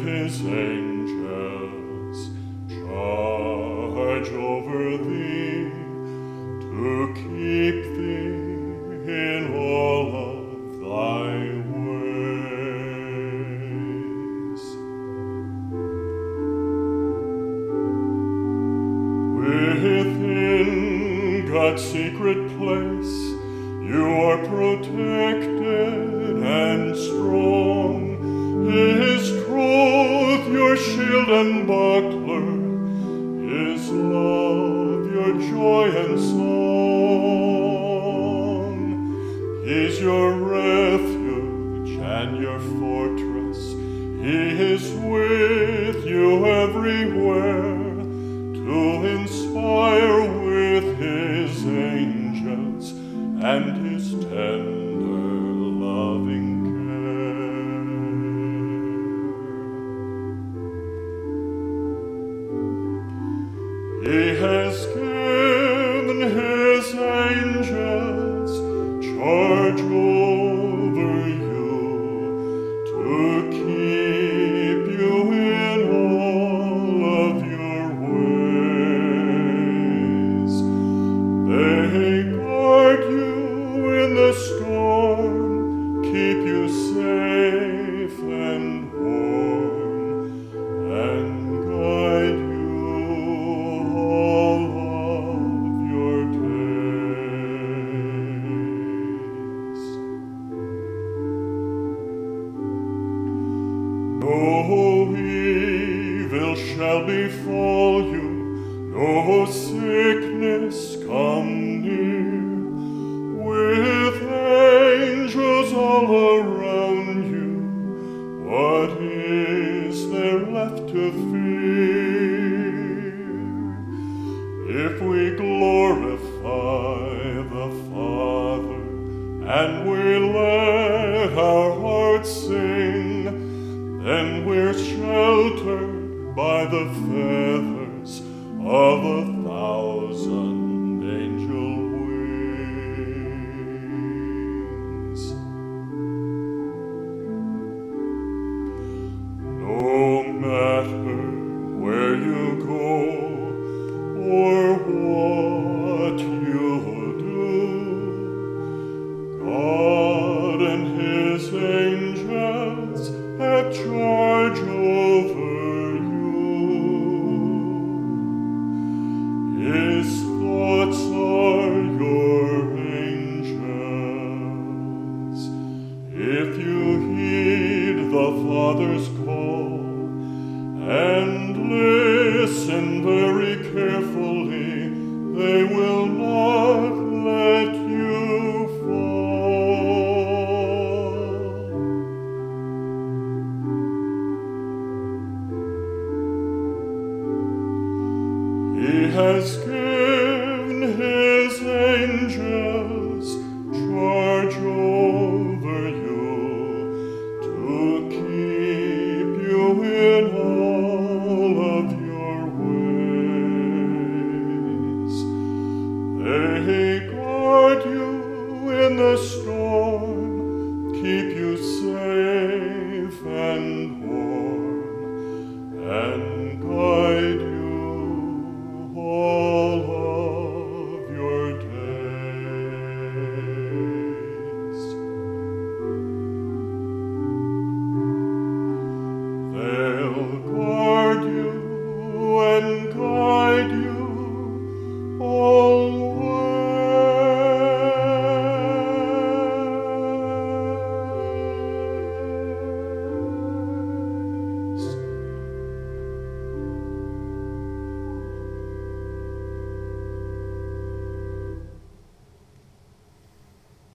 his angels charge over thee, to keep thee in all of thy ways. Within God's secret place you are protected and strong. His truth your shield and buckler, His love your joy and song. He's your refuge and your fortress, He is with you everywhere, to inspire with His angels and His tender loving care. He has given His angels charge over you, to keep you in all of your ways. They guard you in the storm, keep you safe and warm, and guide you all of your days. No evil shall befall you, no sickness come near. With angels all around you, what is there left to fear? If we glorify the Father, and we let our hearts sing, then we're sheltered by the feathers of 1,000 angel wings. No matter where you go or what you do, God and His angels have charge over you. His thoughts are your angels. If you heed the Father's call and listen very carefully, they will not let you fall. He has given His angels